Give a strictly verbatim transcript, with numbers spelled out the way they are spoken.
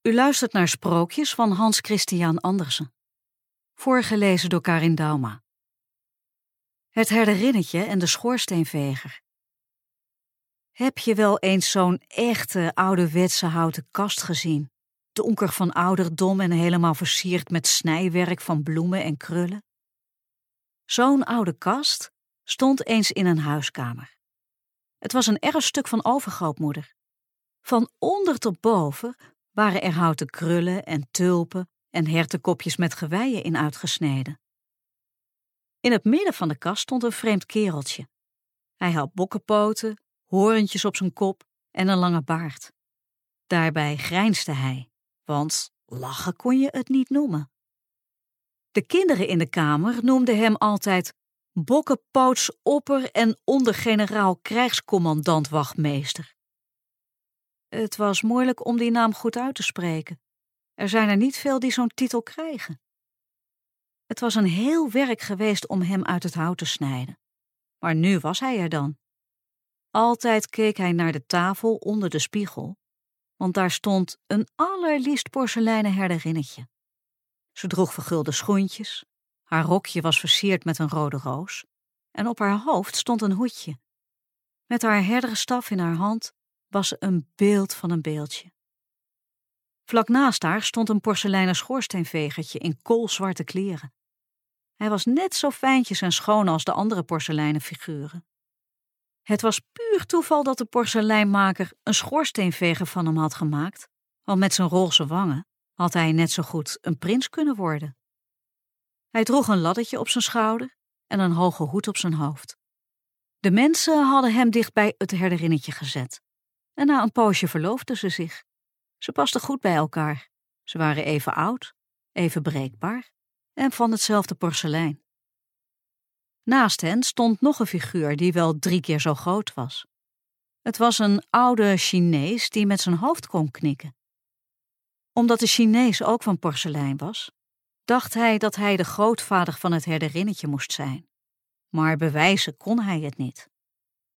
U luistert naar Sprookjes van Hans Christian Andersen. Voorgelezen door Karin Dauma. Het herderinnetje en de schoorsteenveger. Heb je wel eens zo'n echte ouderwetse houten kast gezien? Donker van ouderdom en helemaal versierd met snijwerk van bloemen en krullen? Zo'n oude kast stond eens in een huiskamer. Het was een erfstuk van overgrootmoeder. Van onder tot boven waren er houten krullen en tulpen en hertenkopjes met geweien in uitgesneden. In het midden van de kast stond een vreemd kereltje. Hij had bokkenpoten, hoorntjes op zijn kop en een lange baard. Daarbij grijnsde hij, want lachen kon je het niet noemen. De kinderen in de kamer noemden hem altijd bokkenpootsopper en ondergeneraal krijgscommandant-wachtmeester. Het was moeilijk om die naam goed uit te spreken. Er zijn er niet veel die zo'n titel krijgen. Het was een heel werk geweest om hem uit het hout te snijden. Maar nu was hij er dan. Altijd keek hij naar de tafel onder de spiegel, want daar stond een allerliefst porseleinen herderinnetje. Ze droeg vergulde schoentjes, haar rokje was versierd met een rode roos en op haar hoofd stond een hoedje. Met haar herderstaf in haar hand was ze een beeld van een beeldje. Vlak naast haar stond een porseleinen schoorsteenvegertje in koolzwarte kleren. Hij was net zo fijntjes en schoon als de andere porseleinen figuren. Het was puur toeval dat de porseleinmaker een schoorsteenveger van hem had gemaakt, want met zijn roze wangen had hij net zo goed een prins kunnen worden. Hij droeg een laddetje op zijn schouder en een hoge hoed op zijn hoofd. De mensen hadden hem dicht bij het herderinnetje gezet. En na een poosje verloofden ze zich. Ze pasten goed bij elkaar. Ze waren even oud, even breekbaar en van hetzelfde porselein. Naast hen stond nog een figuur die wel drie keer zo groot was. Het was een oude Chinees die met zijn hoofd kon knikken. Omdat de Chinees ook van porselein was, dacht hij dat hij de grootvader van het herderinnetje moest zijn. Maar bewijzen kon hij het niet.